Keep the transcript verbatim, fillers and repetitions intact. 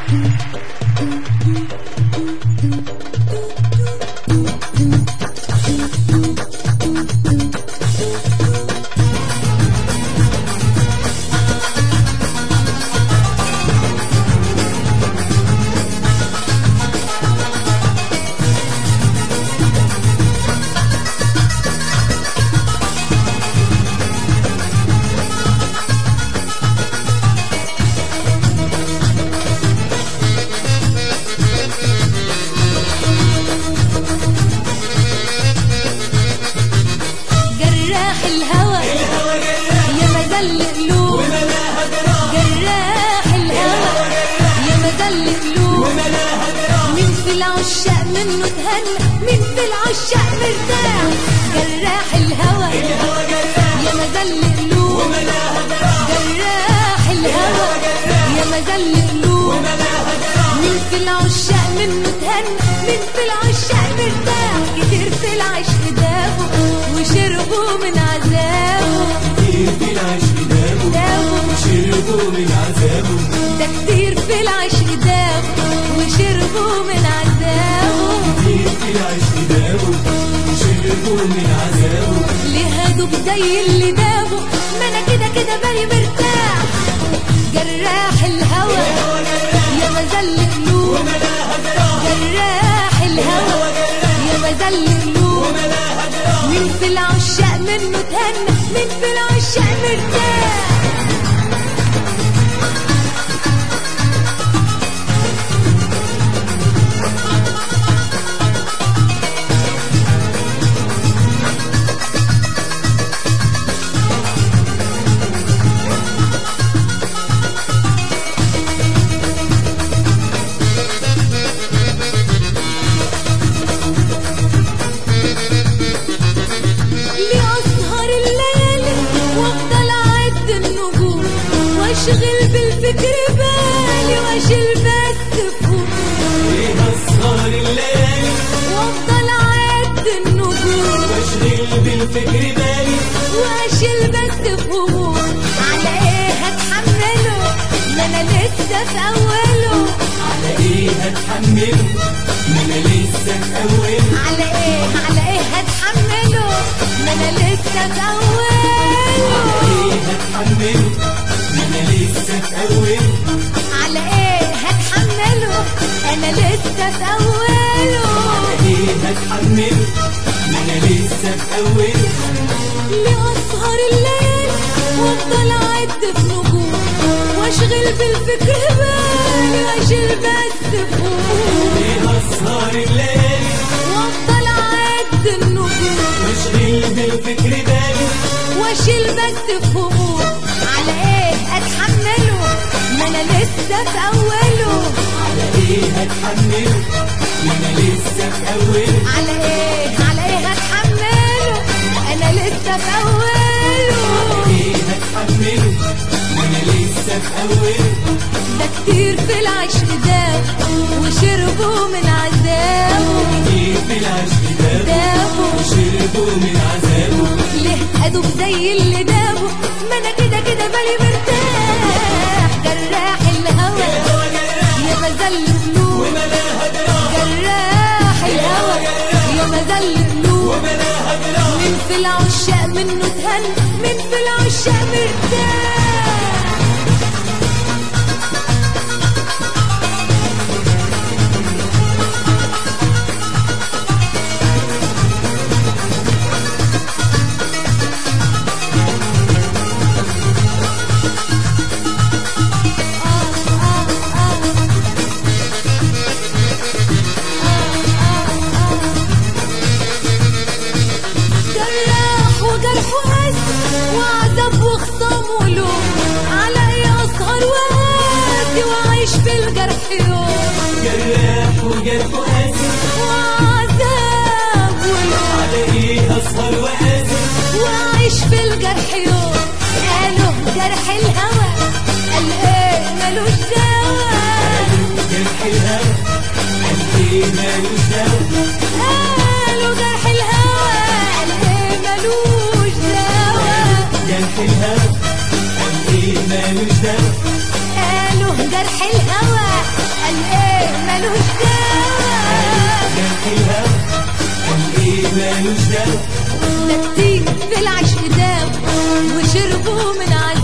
العشاق منه تهنى، مين في العشاق مرتاح؟ جراح الهوى يا مزل قلوب، جراح الهوى يا مزل قلوب، مين في العشاق منه تهنى، مين في العشاق مرتاح؟ كتير في العشق دابوا وشربوا من عذابه، كتير في العشق دابوا وشربوا من عذابه، ده كتير في العشق دابوا وشربوا من عذابه، كتير في العشق دابوا وشربوا من عذابه، ليه هادوب زي اللي دابوا؟ ما انا كده كده بالي مرتاح. جراح الهوى يا مزل قلوب، جراح الهوى يا مزل قلوب، مين في العشاق منه تهنى، مين في العشاق مرتاح؟ واشغل بالفكر بالي واشيل بس فوق، ليه اسهر الليالي وافضل اعد النجوم، واشغل بالفكر بالي واشيل بس فوق. على ايه هتحمله؟ ما انا لسه في اوله. على ايه هتحمله؟ ما انا لسه في اوله. على ايه على ايه هتحمله؟ ما انا لسه في اوله. على ايه هتحمله؟ أنا لسه في أوله. على إيه هتحمله؟ أنا لسه في أوله. على إيه هتحمله؟ أنا لسه في أوله. ليه أسهر الليل وأفضل أعد في نجوم، وأشغل بالفكر بالي وأشيل بس فوق. ليه أسهر الليل وأفضل أعد النجوم، وأشغل بالفكر بالي وأشيل بس فوق. على إيه أتحمله؟ ما أنا لسه في أوله. على إيه هتحمله؟ ما أنا لسه في أوله. على إيه على إيه هتحمله؟ أنا لسه في أوله. على إيه هتحمله؟ ما أنا لسه في أوله. ده كتير في العشق داب وشربوا من عذابه، كتير في العشق دابوا وشربوا من عذابه، ليه أدوب زي اللي دابوا؟ ما أنا كده كده بالي مرتاح. جراح الهوى يا مزل قلوب، جراح الهوى يا مزل قلوب، مين في العشاق منه تهنى، مين في العشاق مرتاح؟ وعذب وخصام ولوم، على ايه اسهر وقاسي واعيش في الجرح يوم؟ جراح وجرح وقاسي وعذاب ولوم، على ايه اسهر وقاسي واعيش في الجرح يوم؟ قالوا جرح الهوى قال ايه ملوش دوا، قالوا جرح الهوى قال ايه ملوش دوا، قالوا جرح الهوى قال ايه ملوش دوا، جرح الهوى قال ايه مالوش دوا، قالوا جرح الهوى قال ايه ملوش دواء جرح الهوى قال ايه مالوش دواء ده كتير في العشق داو وشربوا من على